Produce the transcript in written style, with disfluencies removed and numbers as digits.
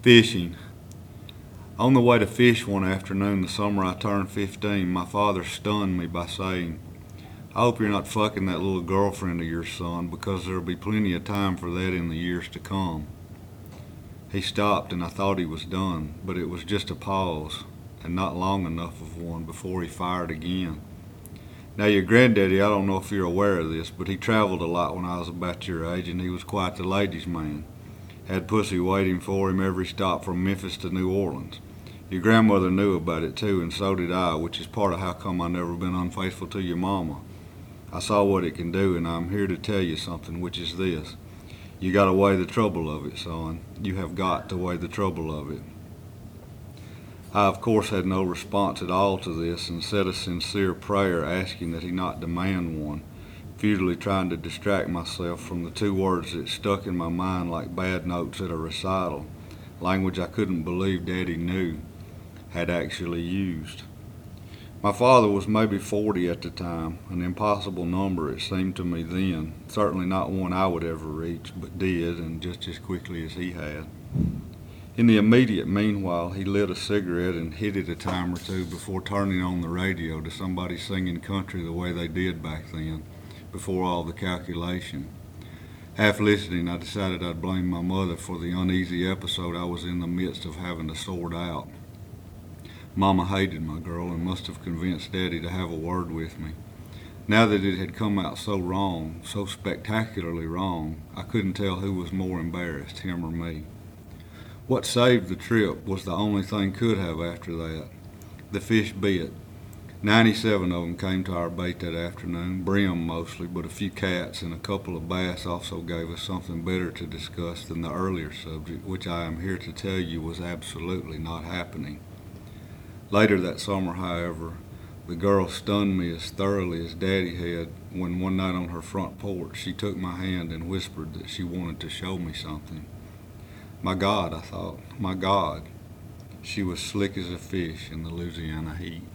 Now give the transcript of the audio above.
Fishing. On the way to fish one afternoon the summer I turned 15, my father stunned me by saying, "I hope you're not fucking that little girlfriend of yours, son, because there'll be plenty of time for that in the years to come." He stopped and I thought he was done, but it was just a pause, and not long enough of one before he fired again. Now your granddaddy, I don't know if you're aware of this, but he traveled a lot when I was about your age, and he was quite the ladies' man. Had pussy waiting for him every stop from Memphis to New Orleans. Your grandmother knew about it too, and so did I, which is part of how come I never been unfaithful to your mama. I saw what it can do, and I'm here to tell you something, which is this. You gotta weigh the trouble of it, son. You have got to weigh the trouble of it. I, of course, had no response at all to this, and said a sincere prayer asking that he not demand one, futilely trying to distract myself from the two words that stuck in my mind like bad notes at a recital, language I couldn't believe Daddy knew, had actually used. My father was maybe 40 at the time, an impossible number it seemed to me then, certainly not one I would ever reach, but did, and just as quickly as he had. In the immediate meanwhile, he lit a cigarette and hit it a time or two before turning on the radio to somebody singing country the way they did back then, before all the calculation. Half listening, I decided I'd blame my mother for the uneasy episode I was in the midst of having to sort out. Mama hated my girl and must have convinced Daddy to have a word with me. Now that it had come out so wrong, so spectacularly wrong, I couldn't tell who was more embarrassed, him or me. What saved the trip was the only thing could have after that. The fish bit. 97 of them came to our bait that afternoon, brim mostly, but a few cats and a couple of bass also gave us something better to discuss than the earlier subject, which I am here to tell you was absolutely not happening. Later that summer, however, the girl stunned me as thoroughly as Daddy had when one night on her front porch she took my hand and whispered that she wanted to show me something. My God, I thought, my God. She was slick as a fish in the Louisiana heat.